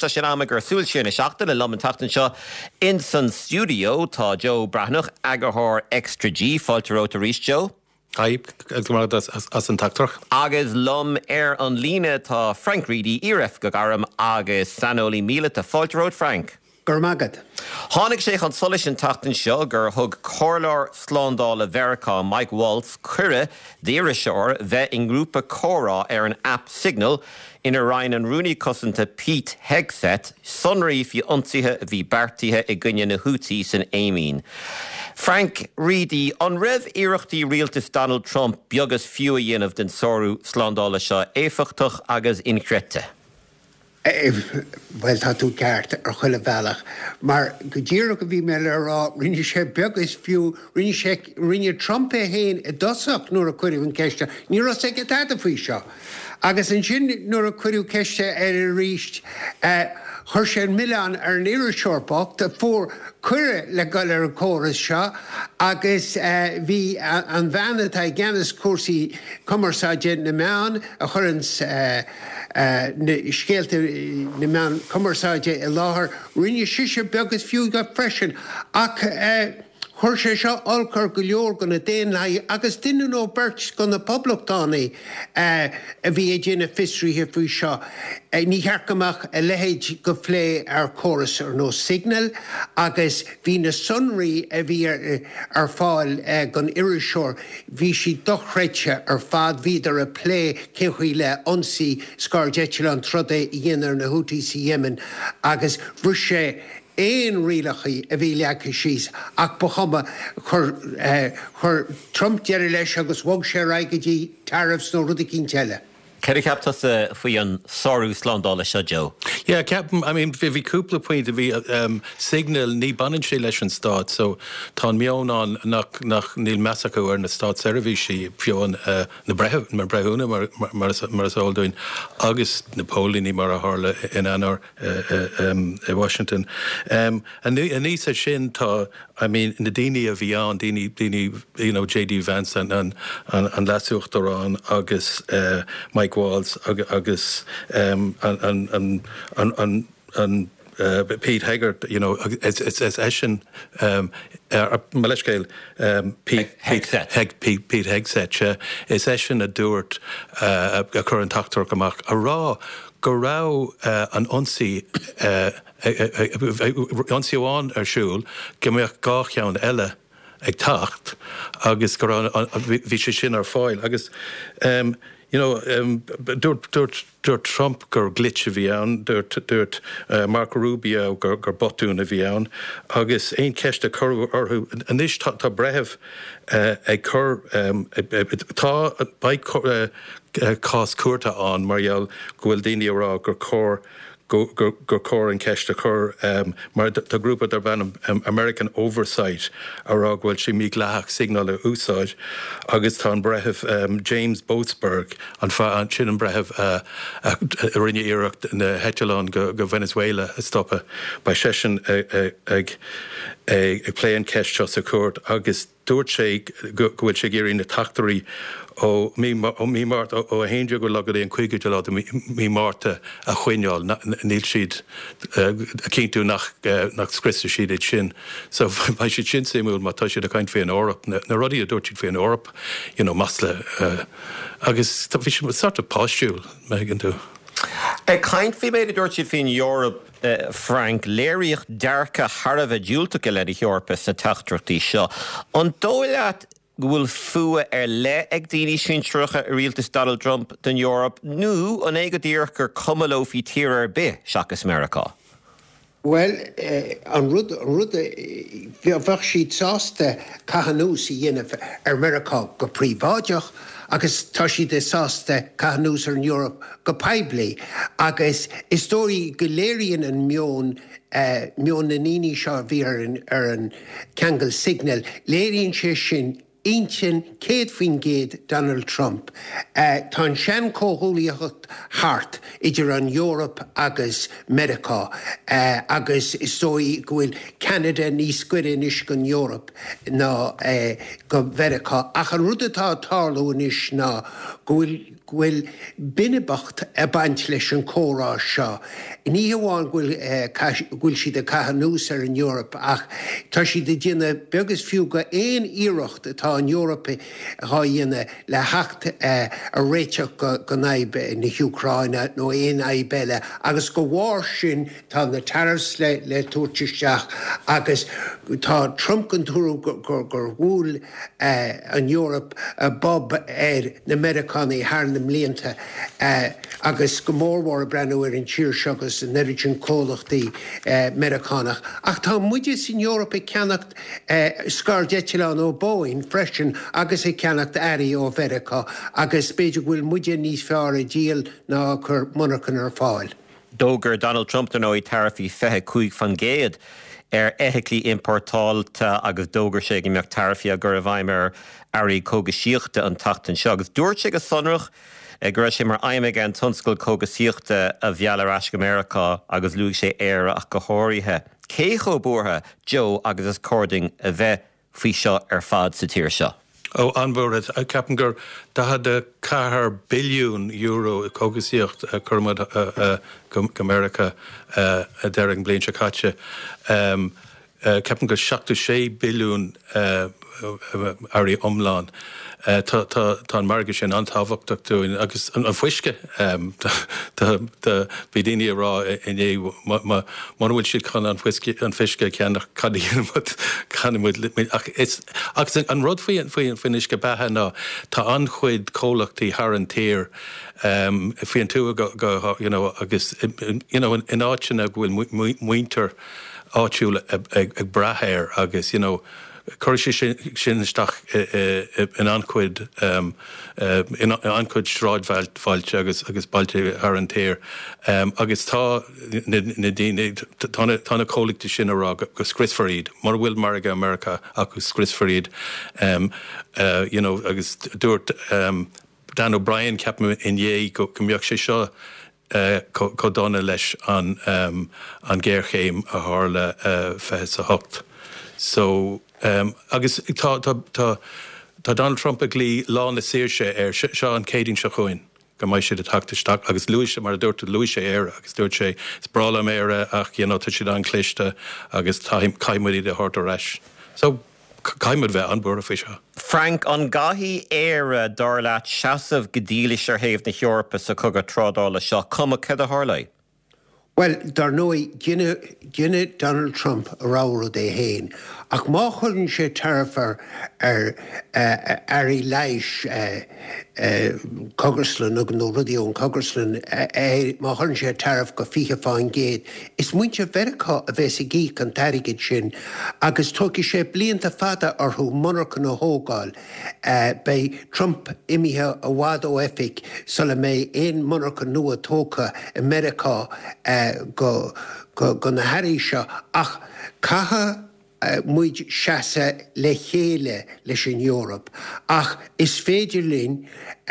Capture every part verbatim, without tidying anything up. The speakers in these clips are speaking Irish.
tá sé am gur súil sin na seachtain le lom an tatan seo in san studio tá Joe Brannach agarthór Extra G fáilteóta rís Joe. Caib as, as, as an tactach. Agus lom ar an líne tá Frank Reedy iaref go garam agus sanolí míle tá fáilteót Frank. Gur magad. Tháinig sé an solis an tatan seo gur thug cóirlear slándála Vericá Mike Waltz cuire d'íire seoir bheith in grúpa córá ar an app Signal inar rainn an rúnaí cosanta Pete Hegseth sonraí fi ionsaithe bhí beartaithe i gcuine na Houthis san éimín. Frank Reedy, an raibh iirechtaí rialtas Donald Trump beagas fiú a dhéanamh den sóú slándála seo éfachtach agus increte. Well, tá tú ceart ar chuile bhealach. Mar go ddíra go bhí me le rá rinne sé begus fiú rinne sé rinne Trump é héin i dosach nuair a cuirimh an ceiste, ní ra sé go táta faoi seo. Agus an sin nuair a cuirimh ceiste ar a ríist chuir sé Milan ar an éire seorbach de fuór cuire le gail ar an córas seo agus bhí an bheanna tá gceannas cuasaí cumarsáide na meán a churans scéalta na meán cumarsáide i láthair rinne siise begus fiú go freisin ach chuir sé seo olcar go leor go na déanaí agus duine nó beirt go na poblachtánaí a bhí é déanana fisríthe faoi seo. Ní chearcamach a lehéid go phlé ar chóras ar nó Signal agus bhí na sonraí a bhí ar fáil gan iriseoir bhí si dochreite ar fad bhíidir a phlé cinchuí le ionsaí scardeitiil an troda i dhéanaar na Houthis i Yemen agus bhrí sé éon rialachaí a bhí leacha síos ach ba chuma chur Trump deir leis agus bhog sé raigidí tariffs nó rud a cinn teile. Ceir ceaptas faoi an sóú slándála seo Joe? Yeah, Captain, I mean, vi cúpla point vi um, Signal ní banan sé leis an stát, so tá mion an nach nach níl mesacha ar na stát servisi fion uh, na breh mar brehúna mar mar mar doin agus Napoleon ní mar a hála in anar uh, uh, um, Washington. Um, and ní sa sin tá, I mean, na daine a bhí an daine daine you know J D Vance and and and, and lasúchtarán agus uh, Mike Waltz agus um, and and and and and uh, Pete Hegseth, you know, it's it's it's Eshin um uh, Malishkale um Pete Hegseth Pete Pete, Pete Hegseth is Eshin a dúirt uh, a current actor amach a rá go rá uh, an onsi uh, onsi an ar siúl gymach gácheann eile ag tacht agus go rá bhí sé sin ar fáil agus um you know, um, dúirt dúirt dúirt Trump gur glitch a bhí ann, dúirt dúirt uh, Marco Rubio gur gur botún a bhí ann, agus éon ceist a chur orthú anis tá tá brethebh uh, ag chur um, tá baid cás cuairta an margheall go bhfuil daoine rá gur chóir go go go cór an ceist a chur um, mar tá grúpa ar ban um, American Oversight ará bhfuil si mí leach signal a úsáid agus tá an brethebh um, James Boatsberg an fa an sin an brethebh uh, a, a rinne iirecht na Hetelán go, go Venezuela a stoppa ba sesin ag ag ag léan ceist seo sa cuairt agus dúirt sé go bhfuil sé géirí na tachtarí ó mí ó mí mát ó a héidir go legad éon chuige de lá mí máta a chuineáil níl siad a cinú nach nach scrista siad é sin. So ba si sin séúil má tá siad a caiint fé an Orp na rudí a dúirt siad fé an Orp, you know, masla agus tá bhí sin sort of páistúil me an tú. A caiint fé méid a dúirt siad fé in Europe Uh, Frank, léiríoch dearcha Harbh dúilta go le Eorpa sa teachtarachtaí seo. An dóileat bhfuil fua ar le ag daoine sin trucha a rialtas Donald Trump den Europe nó an é go dtíor gur cumalló fí tír ar bith seachas America? Well, uh, an rud rud bheh siad sásta cahanús i dhéanamh ar America go príomháideach agus tá siad is sásta cahanús ar an Europe go peibli agus istóí go léiríonn an mion uh, mion na níní seo bhí ar an ar an ceangal Signal léiríonn sé sin Intin céad faoin géad Donald Trump. Uh, tá sean cóthúlaíocht hart idir an Europe agus America uh, agus istóí go bhfuil Canada níos cuireann is go Europe ná uh, go America. Ach an rud atá tarlú is ná go bhfuil bhfuil binibacht a baint leis an córá seo. Ní hamháin bhfuil siad a catha nús ar an Eorop ach tá siad a dhéanana begus fiú go éon iireacht atá an Eorop á dhéanana le heacht a réiteach go naibbe na Ucraine nó éon aibbeile agus go bhhair sin tá na tariffs le le túirteisteach agus tá Trump an túrú gur bhúil an Eorop bob ar na Americaní hána mblianta agus go mórhhar a brenn ar an tíir segus an neidir an cólachtaí Americanach. Ach tá muide sin Eorop i ceannacht scar deitileán ó Boeing freisin agus i ceannacht airí ó Verica agus beidir bhfuil muide níos fearr a díal ná chur monarchan ar fáil. Dógur Donald Trump den óí tarifaí fethe cúig fan géad ar éthiclí importáilta agus dógur sé go meach tarifaí a gur a bhaim ar airí cógasíochta an tachtain seo. Agus dúirt sé go sonrach gur sé mar aimime an tunscoil cógasíochta a bheallar as go America agus luigh sé éire ach go háirithe. Cé cho bútha Joe agus is cording a bheith faoi seo ar fad sa tíir seo. Ó anbúrad a ceapan gur da had a cahar billiún euro cógasíocht a chumad go America a deireg blion se caite. Ceapan gur seachta sé billiún airí omláin. Tá an marga sin antáhachtach túin agus an fuisce bhí daine rá in é mar bhfuil siad chun an fisce ceannach cadíon agus an rud faoin faoin finis go bethe ná tá anchuid cólachtaí thar an tír faoin tú agus in áitina bhfuil muinter áitiúla ag brathéir agus chuir sé sin isteach in ancuid in ancuid sráidfáilte agus agus bailte ar an tír agus tá na daine tána cólaigta sin ará go scrisfaríd mar bhfuil mar go America agus scrisfaríd agus dúirt Dan O'Brien ceapim in dhé go mbeadh sé seo có dána leis an ggéirchéim a tharla feithe sa hocht. So Um, agus tá Donald Trump a glí lá na séirse ar seo an céidín se chuin go maiid siad a tactaisteach agus luise mar dúirta luise éire agus dúirt sé sprála méire ach tu siad an cléiste agus caiimmuí de thart reis. So caiimid bheith an búra fao seo. Frank, an gahí éire dar leat seasamh go dílis ar thaobh na Eorpa sa cogad trádála seo cuma cad a tharlaigh? Well, dar nói ginne Donald Trump a ráú é héin. Ach má chuann sé tarfar ar airí leis Cogerslan agus nó rudíón Cogerslan má chuann sé tarf go fiche fáin géad. Is muinte Verica a bheits a gí an tarigid sin agus tógi sé blianta fada arthú monarchan ó hógáil bei Trump imithe a bhád ó efik sola mé éon monarchan nua tóca America go go na haí seo ach catha muid seasa le chéile leis an Eorop ach is féidir linn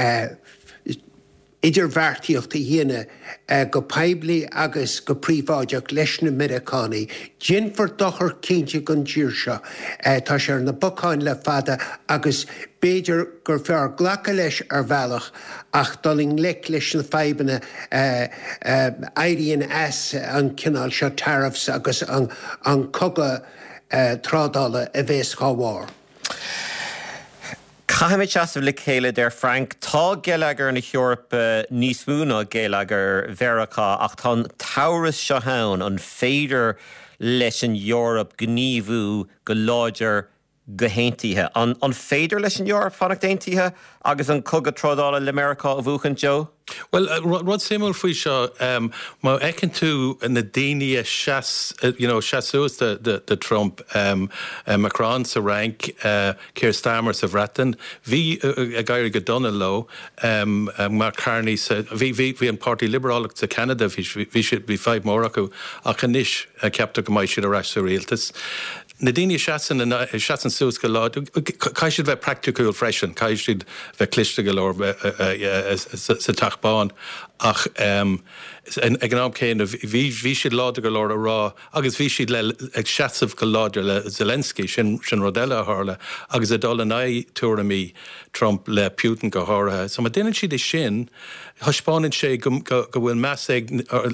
idir bhartíocht a dhéine go peibli agus go príomháideach leis na Americaní ginfar dochar cínte gon tíir seo tá sé ar na bocáin le fada agus béidir gur fear ghlacha leis ar bhealach ach doling le leis na feibanna éiríonn as an cinál seo tariffs agus an coga trádála a bhés cháhhar. Caiimiid seasamh le chéile ar Frank, tá géalagar na Eorpa níos múna géalagar Verica ach tá tauras seo hán an féidir leis an Eorop gníomhú go láidir go héintithe. An féidir leis an Eorop fannach daontithe agus an cogad trádála le America a bhuachan, Joe? Well, uh, Rod Simul faoi seo, um, má ecinn tú na daine seas, you know, seasús de, de, de Trump, um, uh, Macron sa rank, uh, Keir Starmer sa bhreatain, bhí a gaiir go donna lo, um, uh, Mark Carney sa, bhí bhí an Party Liberálach sa Canada, bhí siad bhí feib mór acu, ach anis uh, ceapta go maiid siad a reis sa rialtas. Na daine seasan seasan sús go lá, cai siad bheith practicúil freisin, cai siad bheith cliste go leir sa tach ban ach um, ag an am céin bhí siad láidir go leir a rá agus bhí siad le ag seaamh go láidir le Zelensky sin sin rodile hála agus a dul an é túra mí Trump le Putin go háirithe. So ma déanaan siad is sin thaspáinn sé go bhfuil meas ag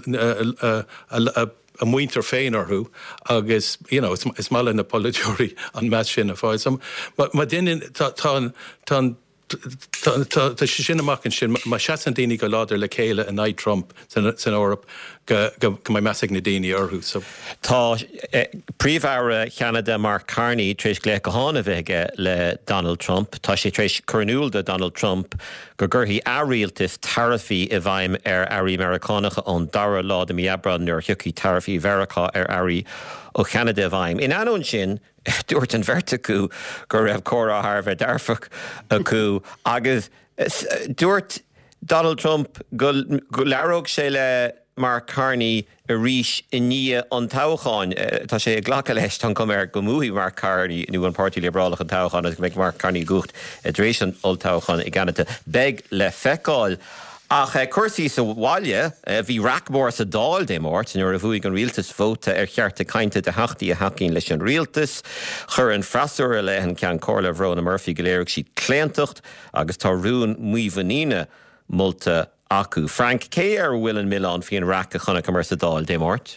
a muinter féin orthú agus you know, is má na polúirí an meas sin a fáid. So ma déanaan tá Tá sé sin amachchan sin má seaan daoine go láidir le chéile an éid Trump san Eorp go mé measag na daoine orthú. Tá príomhhara Canada Mark Carney tríéis lé go hána bheige le Donald Trump, tá sé tríéis chuirnúil de Donald Trump go gurthaí árialtas tarifaí i bhaim ar airí Americánacha ón dara lá de miabra nuair thiocfaí tarifaí Mheiriceá ar airí ó Canada bhaim. In anón sin dúirt an bheirt acu gur raibh córa Tharbh darfach acu agus dúirt Donald Trump go learóg sé le Mark Carney a ríis i ní an táchaáin. Tá sé ag ghlacha leis tan cumir go múthaí Mark Carney nu an Pártaí Libreálach an táchaáin agus go méid Mark Carney gucht a drééis an ol táchaáin i gceannata beg le feicáil. Ach cuasaí sa bhaile bhí racmór sa dáil dé mórt nuair a bhuaigh an rialtas fóta ar chearta cainte de heachtaí a hacín leis an rialtas, chur an freasúir le an cean cóla Bhrona Murphy go léirigh siad cléantacht agus tá rún muomhanína multa acu. Frank, cé ar bhfuil an Milán fion rac a chuna cumar sa dáil dé mórt?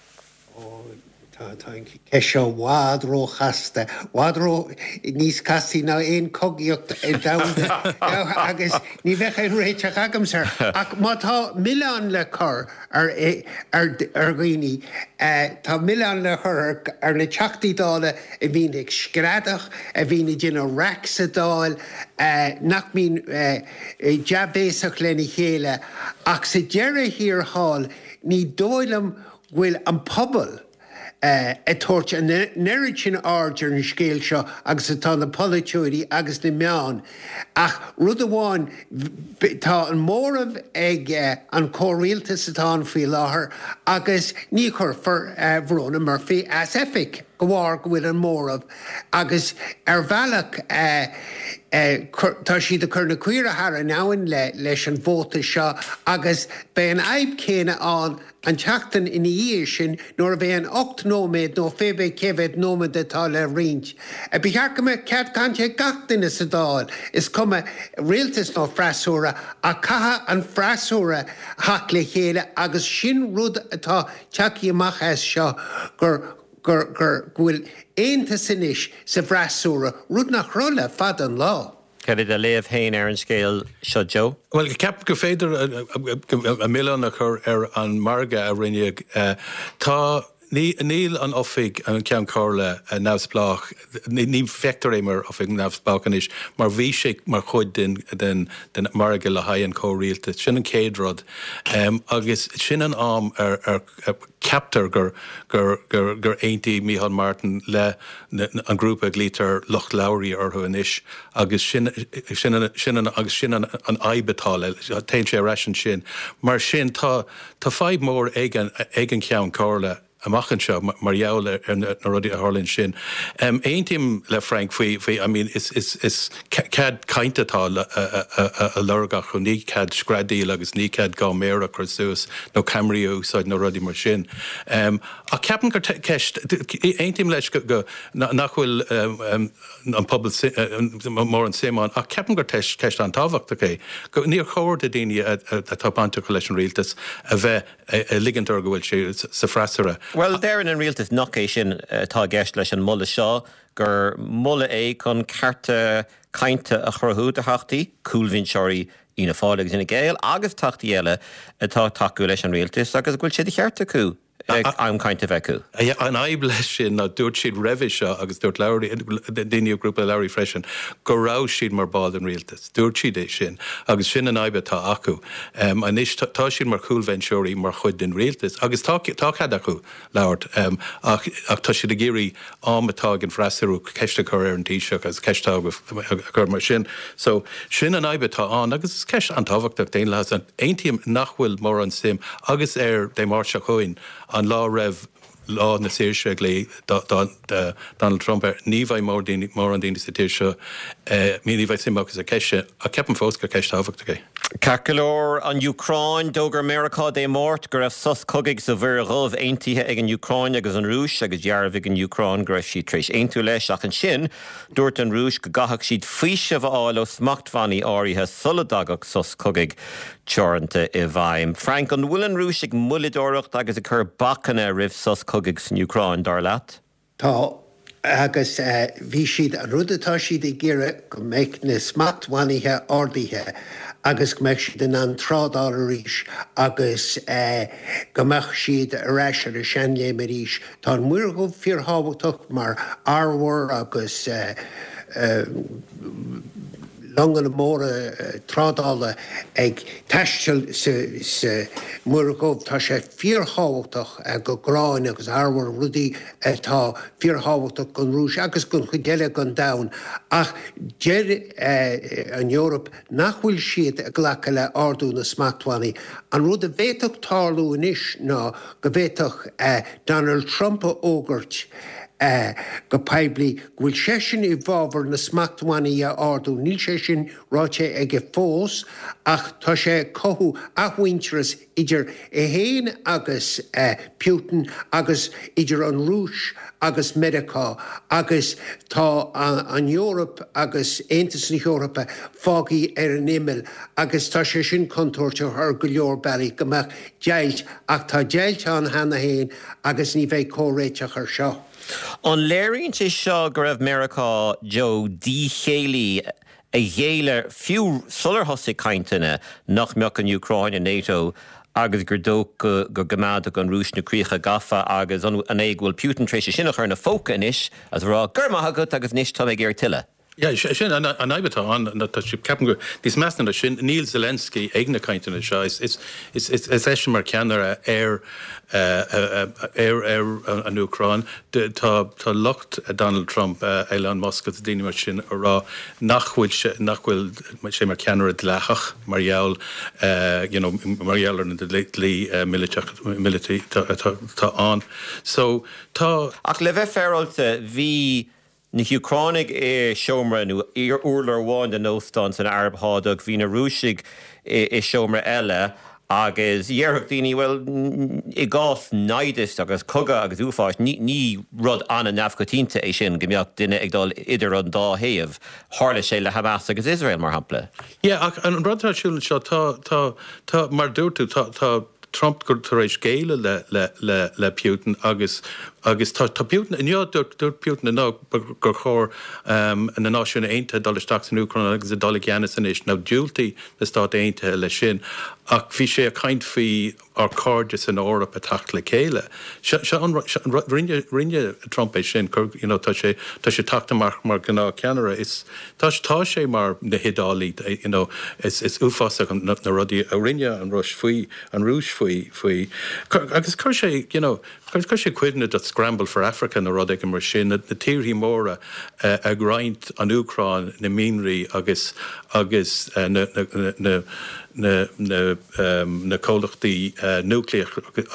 Kesho wadro chaste wadro níos castí ná éon cogiíocht i damda agus ní bheith an réiteach agam sir ach má tá Milán le chur ar ar ghaoine tá Milán le chur ar na teachtaí dála a bhín ag screadach a bhín i dtí rac sa dáil nach bhín deabhéasach lena chéile ach sa deire hir hall ní dóilm bhfuil an pobl Uh, a tuairt a neirid sin áidir na scéal seo agus atá na polúirí agus na meán. Ach rud amháin tá an mórmh ag uh, an cóiríaltas atá an faoi láthair agus ní chur for uh, Bhrona Murphy as efic go bhhar go bhfuil an mórmh agus ar bhealach uh, Uh, tá siad a chur na cuiire thar an áin le leis an bhóta seo agus be an aib céine an an teachtain in dhé sin nuair a bheith an ocht nóméid nó fébé céhéad nóméid atá le riint. A bhí chearcama cead cante gachtainna sa dáil is cuma rialtas nó freasúra a catha an freasúra hac le chéile agus sin rud atá teachaí amach as seo gur gur gur bhfuil éanta sanis sa bhreasúra rud nach rolla fad an lá. Cead a léamh hain ar an scéal seo Joe? Well, ceap go féidir a Milán a chur ar an marga a rinne tá níl an ofig an cean cóla a nefsplach ní fector é mar ofig nefsplachan is mar bhí sé mar chuid den den den marga le haid an córíalta sin an céadrod um, agus sin an am ar ar captar gur gur gur gur aontaí Micheál Martin le an grúpa glítar Loch Lowry orthu an isis agus sin sin sin agus sin an aibetáil tein sé rasin sin mar sin tá tá fáid mór ag an ag an cean cóla amachchan seo mar jaall ar na rudí a Harlinn sin. Um, Aontim le Frank faoi faoi I mean is is is cad caintetá a lurgach chu ní cad scradí agus ní cad gá méra chu suas nó Camriú úsáid nó rudí mar sin. Um, a ceapan gur ceist aontim leis go nachhfuil um, an pobl mór an simán a ceapan gur teist ceist an táhacht ché go níor chóir a daine a tápáinte go leis an rialtas a bheith ligantar go bhfuil sé sa freasara. Well, therein an rialtas nach é sin tá gceist leis an mulla seo gur mulla é chun carta cainte a chorthú a thachtaí, cúlhín seirí ina fálagus ina ggéal agus tachtaí eile atá taú leis an rialtas agus bhfuil siad cheart acu. I'm kind of echo. An aib leis sin na dúirt siad raibh seo agus dúirt Lowry daoine grúpa Lowry freisin go rá siad mar bád an rialtas. Dúirt siad é sin agus sin an aibe tá acu. Um, an is tá siad mar chúlhhain seirí mar chuid den rialtas agus tá cad acu Lowrt um, ach, ach tá siad a géirí ámatá an freasarú ceiste chu ar an tíiseach agus ceistá gur mar sin. So sin an aibe tá an agus ceist an táhachtach déon leas an aontíim nachhfuil mór an sim agus ar dé mar se chuin an lá raibh lá na séirse lé Donald Trump ar ní bhaid mór an daoine sa tíir seo, ní bhaid simachgus a ceise a ceapan fós go ceist táhachtach é. Cacalor an Ukraine dógur America dé mórt gur raibh sus cogaigh sa bhir roimh aontaithe ag an Ukraine agus an Rúis agus dearbh ag an Ukraine gur raibh siad tríéis aonú leis ach an sin dúirt an Rúis go gathach siad faoise bháil ó smachtmhaí áirithe suladagach sus cogaigh teoranta i bhaim. Frank, an bhfuil an Rúis ag muladóireacht agus a chur bachanna ribh sus cogaigh san Ukraine dar leat? Tá agus bhí siad an rudatá siad i ggéire go méid na smachtmhaíthe ordaithe agus go meach siad an trádal a ríis agus go meach siad aráis ar a seanlé a ríis. Tá muir go fíorthabhachtach mar áhar agus langan móra trádála ag taisteil sa muirgóibh tá sé fíorthabhachtach go gráin agus áhar rudaí tá fíorthabhachtach gon Rúis agus gon chugeile gon domhan ach deir an Eorop nach bhfuil siad a ghlacha le ardú na smachtmhaí. An rud a bhéadach tarlú inis ná go bhéadach Donald Trump a ógurt Uh, go peibli bhfuil sé sin i bhábhar na smachtmhaí a ardú níl sé sin ráite ag fós ach tá sé cothú athhainteras idir i héin agus uh, Putin agus idir an Rúis agus Medica agus tá uh, an Eorop agus Aontas na Eorpa fágaí ar an imil agus tá sé sin contúirte ar go leor bailí go meach deilt ach tá deilt an hena héin agus ní bheith córéiteach ar seo. An léironn is seo gur raibh America Joe díchéalaí a dhéile fiú sular thosaigh cainteanna nach meach an Ukraine a NATO agus gur dó go gomáach an Rúis na críocha gafa agus an éag bhfuil Putin trééis sinach ar na fóca inis as rá gurmaithagat agus níos tá ag ar tiile. Ja, sin an aibetá an dat si ceapan gur dís measna sin Neil Zelensky ag na cainteanna seo is is is is é mar ceanara ar ar ar an Ucrain tá tá lucht Donald Trump Elon Musk a daine mar sin ará nachhfuil nachhfuil sé mar ceanara leachach margheall you know margheall an de lí military tá an so tá ach le bheith fearálta bhí na Ucráinnig é seomra nó ar úrlar bháin den nóstan san Arab hádag hí na Rúisig é seomra eile agus dhearrach daoine bhfuil i gás naidist agus coga agus úfáis ní, ní rud anna neamhcotínta é sin go mbeadh duine ag dul idir an dá thaobh tharla sé le Hamas agus Israel mar hampla. Yeah, ach an rudtá siúil seo tá tá tá mar dúirtú tá tá Trump gur tar éis céile le le le le Putin agus agus tá tá Putin in dúirt dúirt Putin in ná gur chóir um, na náisiúna aontaithe dul isteach san Ucraine agus a dul ceannas in is ná dúiltaí na Stát Aontaithe le sin ach bhí sé a caint faoi ar cárde san Eorpa a tacht le céile. Se rinne rinne Trump é sin you know, tá sé tá sé tachta mar mar gná ceanara is tá tá sé mar na hidálaí you know, is is uafása na rudí a rinne an Rúis faoi an Rúis faoi faoi agus chuir sé you know chuir sé cuidanna dat scramble for Africa na rud ag mar sin na tíorthaí móra a grind an Ucrain na mínraí agus agus na na na na um, na cólachtaí uh, núcleach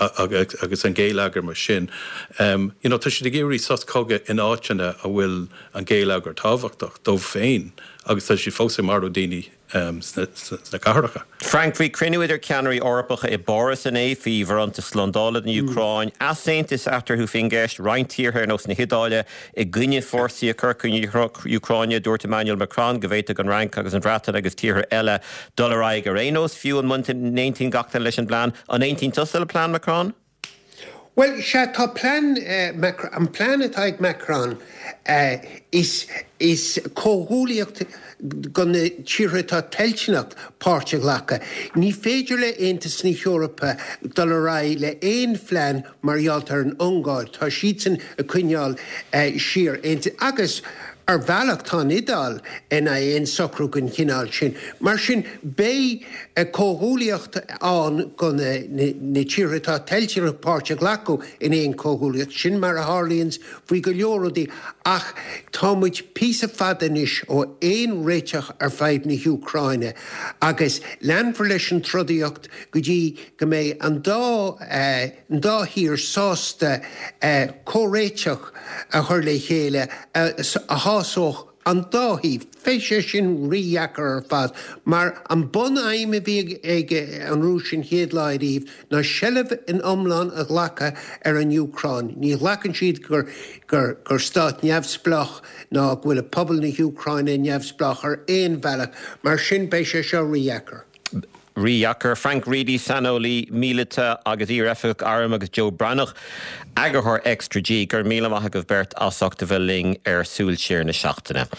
agus an géalagar mar sin. Um, you know, tá sé de géirí sas coga in áiteanna a bhfuil an géalagar tábhachtach dómh féin agus tá sé fósa mar ó daoine um, sna cahracha. Frank, bhí crinú idir ceannarí orpacha i Boris in é hí bharanta slándála na Ucráin as Saintis after who fin gceist reintíortha ar nos na hidáile i gcuine fórsaí a chur Ucráine dúirt Emmanuel Macron go bhhéite an rank agus an bhreatain agus tíortha eile dulraig ar énos fiú an munt nineteen gachtain leis an plán an eighteen tusa le plán Macron? Well, se tá plan uh, an planetá ag Macron uh, is is cóhúlaíocht gona tíortha teilteanach páirte ghlacha. Ní féidir le Aontas na Eorpa dul rá le éon phlean marghealtar an Ungáil tá siad san a cuineáil uh, siar agus ar bhealach tá idal ina éon socrú gon cinál sin. Mar sin bé cóhúlaíocht an gon na tíortha teilteanach páirte ghlacha in éon cóhúlaíocht sin mar a Harlíonn faoi go leoradaí ach támuid písa fadanis ó éon réiteach ar feidh na Ucráine agus leanfar leis an trodaíocht go dtí go mé an dá uh, an dá hír sásta uh, córéiteach a chuir le chéile uh, a hásóch an dáhí féise sin riachar ar fad, mar an bon aime bhí ag an rúsin héad láiríomh ná sellh in omláin a ghlacha ar an Ucrán. Ní ghlachan siad gur gur gur stát neamhsplach ná bhfuil a pobl na Ucraine neamhsplach ar éon bhealach, mar sin béise seo riachar. Riachar Frank Reedy Sanoli Mílita agus íreifig arm agus Joe Brannach agahar extra G gur míle maithagah bert asachta bheith ling ar súil siar na seachtaine.